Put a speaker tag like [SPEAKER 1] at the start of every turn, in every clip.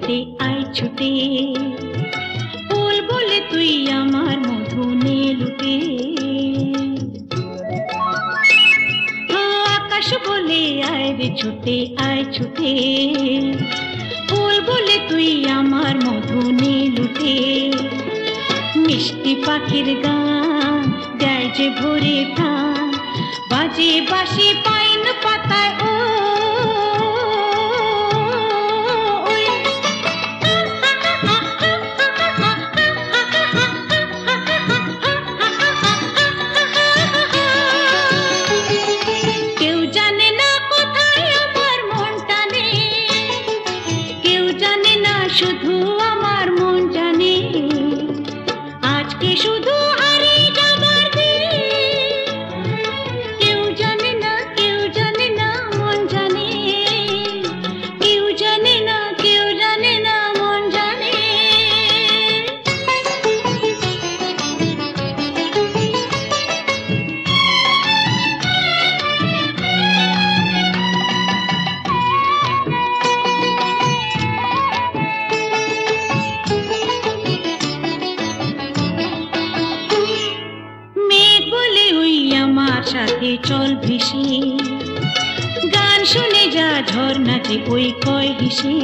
[SPEAKER 1] ছুটে আয় ছুটে, ফুল বলে তুই আমার মধু নে লুটে। আকাশ বলে আয় রে ছুটে আয় ছুটে, ফুল বলে তুই আমার মধু নে লুটে। মিষ্টি পাখির গান দেয় যে ভরে প্রাণ, বাজে বাঁশি পাইন পাতায় ও কেউ জানে না কোথায় আমার মন টানে, কেউ জানে না শুধু আমার মন জানে। আজকে শুধু হারিয়ে যাবার দিন, কেউ জানে না কেউ জানে না মন জানে, কেউ জানে না কেউ জানে না মন জানে। সাথে চল ভেসে, গান শুনে যা ঝর্ণাতে ওই কয় হেসে।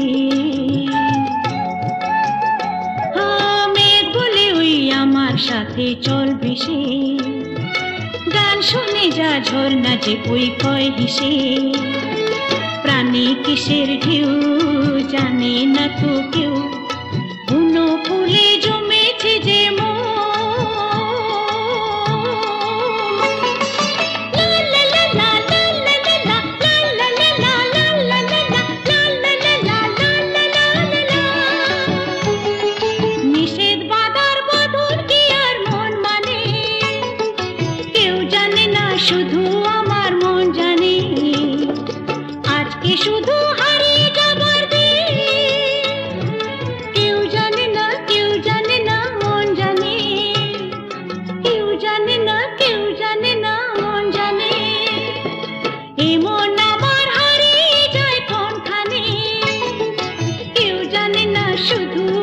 [SPEAKER 1] মেঘ বলে ওই আমার সাথে চল ভেসে, গান শুনে যা ঝর্ণাতে ওই কয় হেসে। প্রাণী কিসের ঢেউ জানে না তো কেউ, বুনো ফুলে জমেছে যে মন। শুধু আমার মন জানে, আজকে শুধু হারিয়ে যাবার দিন, কেউ জানে না কেউ জানে না মন জানে, কেউ জানে না কেউ জানে না মন জানে। এমন আমার হারিয়ে যায় কোনখানে, কেউ জানে না শুধু